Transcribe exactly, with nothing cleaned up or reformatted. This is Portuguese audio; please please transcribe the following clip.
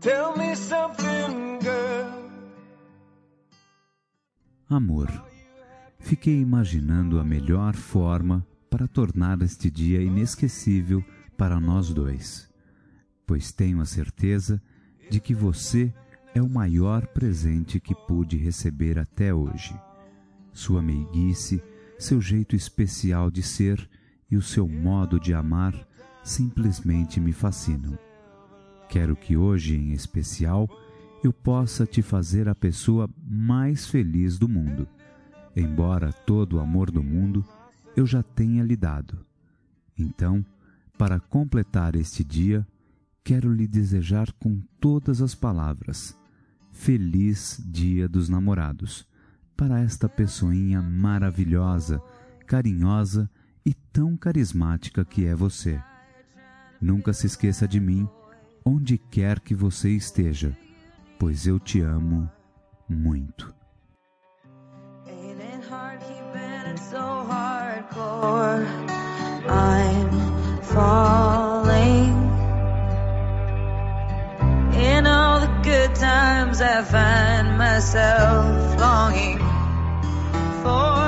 Tell me something, girl. Amor, fiquei imaginando a melhor forma para tornar este dia inesquecível para nós dois, pois tenho a certeza de que você é o maior presente que pude receber até hoje. Sua meiguice, seu jeito especial de ser e o seu modo de amar simplesmente me fascinam. Quero que hoje, em especial, eu possa te fazer a pessoa mais feliz do mundo, embora todo o amor do mundo eu já tenha lhe dado. Então, para completar este dia, quero lhe desejar com todas as palavras: Feliz Dia dos Namorados, para esta pessoinha maravilhosa, carinhosa e tão carismática que é você. Nunca se esqueça de mim, onde quer que você esteja, pois eu te amo muito. Ain't it hard keeping it so hardcore? I'm falling. In all the good times I find myself longing for